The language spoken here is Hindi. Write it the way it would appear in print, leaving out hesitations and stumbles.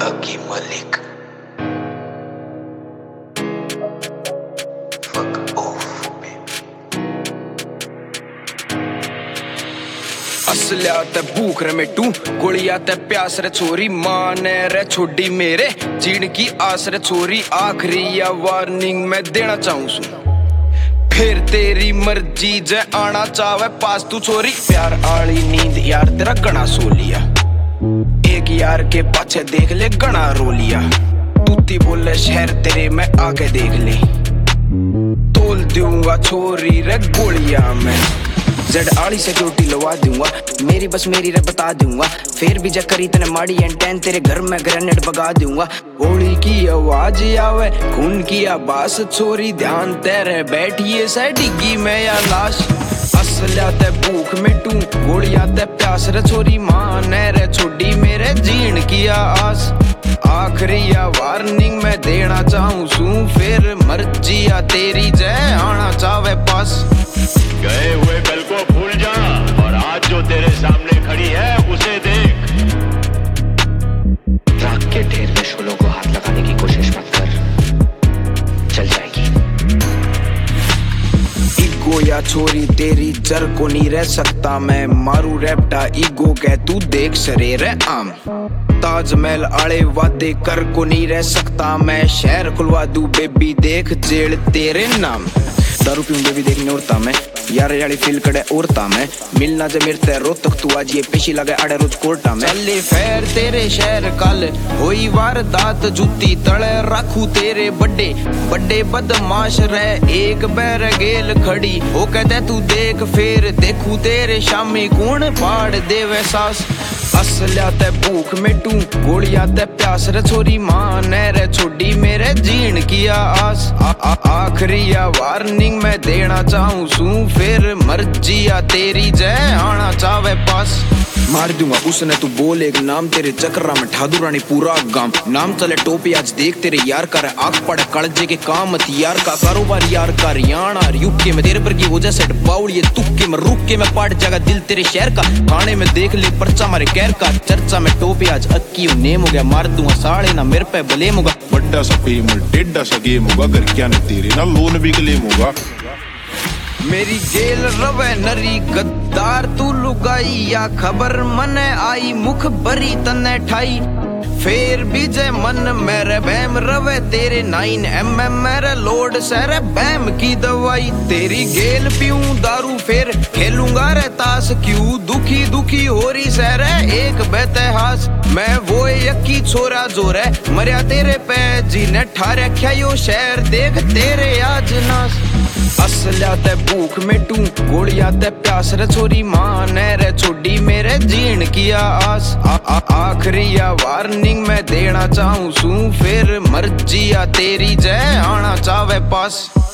Aki Malik. Fuck off, baby. असल्या ते भूख रे मिट्टू गोलियां ते प्यास रे छोरी मां ने रे छोड़ी मेरे जीण की आस रे छोरी आखिरी या वार्निंग मैं देना चाहूं सू फिर तेरी मर्जी जे आना चाहे पास तू छोरी प्यार आली नींद यार तेरा गणा सो लिया एक यार के पाछे देख ले गणा रो लिया तूती बोले शहर तेरे मैं आके देख ले तोल दूंगा छोरी रे गोलियां मैं जेड आली सिक्योरिटी लवा दूंगा मेरी बस मेरी रे बता दूंगा फिर भी जब करी तने माड़ी एंटेन तेरे घर में ग्रेनेड भगा दूंगा गोली की आवाज आवे खून की आवाज छोरी ध्यान तेरे बैठिए से डिग्गी में या लाश असल्या ते भूख मिटू गोलियां ते प्यास रे छोरी मां ने रे छोड़ी मेरे जीण की आस आखिरी या वार्निंग मैं देना चाहूं सू फिर मर्जी या तेरी जय आना चाहे पास गए हुए कल को भूल जा और आज जो तेरे सामने खड़ी है उसे देख। राख के ढेर में शोलों को हाथ लगाने की कोशिश मत कर, चल जाएगी। ईगो या छोरी तेरी जर को नहीं रह सकता मैं मारू रैप्टा ईगो कह तू देख शरीर है आम ताजमहल आले वादे कर को नहीं रह सकता मैं शहर खुलवा दूं बेबी देख जेल तेरे नाम दारू पीऊं बेबी देखने उड़ता मैं यार यारी फील करे उड़ता मैं मिलना जब मेरे ते रोज तक तू आज ये पेशी लगे आड़े रोज कोर्टा में चले फेर तेरे शहर कल होई वारदात जूती तले रखू तेरे बड्डे बड्डे बदमाश रह एक बैर गेल खड़ी हो कहते तू देख फिर देखू तेरे शामी कौन पाड़ देवे सास असल्या ते भूख मिटू गोलियां ते प्यास रे छोरी मां ने रे छोड़ी मेरे जीण की आस आखिरी या वार्निंग मैं देना चाहूं सू फिर मर्जी या तेरी जय आना चाहे पास मार दूंगा उसने तू बोल एक नाम तेरे चक्रा में ठादू रानी पूरा गांव नाम चले टोपी आज देख तेरे यार का आंख पड़े कड़जे के काम मत यार का कारोबार यार का रियाणा यूके में तेरे पर की वजह से बाउड़िए तुक्के में रुक के मैं पाट जागा दिल तेरे शहर का खाने में देख ले पर्चा मारे कैर का चर्चा में टोपी आज अक्की नेम हो गया मार दूंगा साड़े ना मेरे पे बलेम होगा बड्डा सा फेम टेढ़ा सा गेम होगा घर क्या नहीं तेरे ना लोन भी क्लेम होगा मेरी गेल रवे नरी गद्दार तू लुगाई या खबर मन आई मुख बरी तने ठाई फेर बीजे मन मेरे बैम रवे तेरे 9mm मेरे लोड सरे बैम की दवाई तेरी गेल पीऊं दारू फिर खेलूंगा रे ताश क्यों दुखी दुखी हो रही सरे एक बेतहास मैं वो यकी छोरा जो रे मरिया तेरे पे जीने ठारे ख्यायो शहर देख तेरे आज नास असल्या ते भूख मिटू गोलियां ते प्यास रे छोरी मां ने रे छोड़ी मेरे जीण की आस आखिरी या वार्निंग मैं देना चाहूं सू फिर मर्जी या तेरी जय आना चाहे पास।